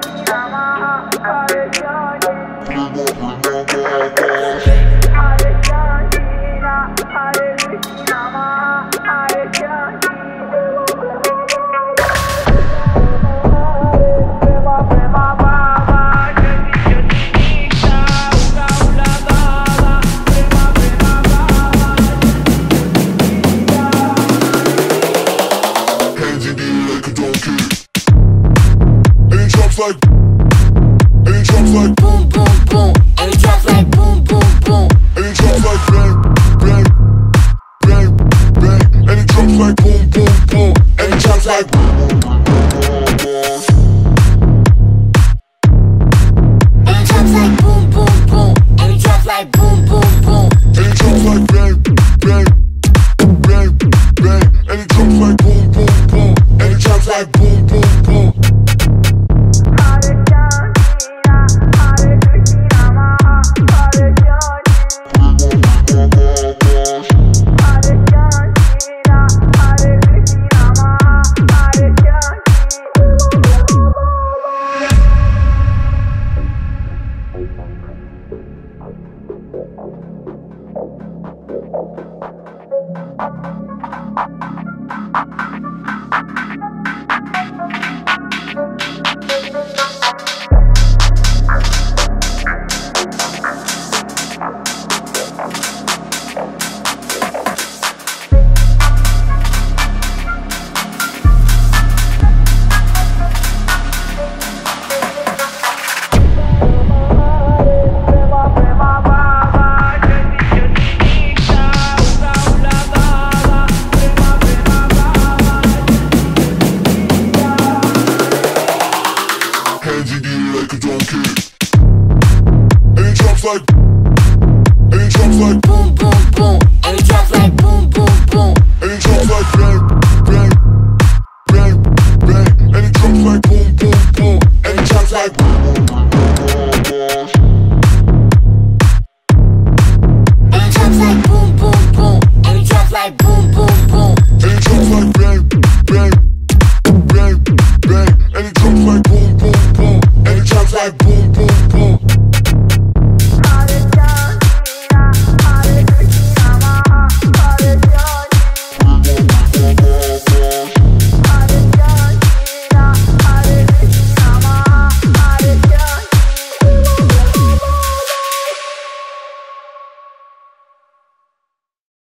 Like, and it drops like boom, boom, boom, and it drops like boom, boom, boom, and it drops like bang, bang, bang, bang, and it drops like boom, boom, boom, and it drops like boom, boom, boom, boom, and it drops like boom, boom, boom, and it drops like boom, boom, boom, and it drops like bang, bang, bang, bang, and it drops like boom, boom, boom, and it drops like boom, boom, boom. Like, and it drops like boom, boom, boom, and it drops like boom, boom, boom, and it drops like bang, bang, bang, bang, and it drops like boom, boom, boom, and it drops like boom, boom, boom, boom, boom.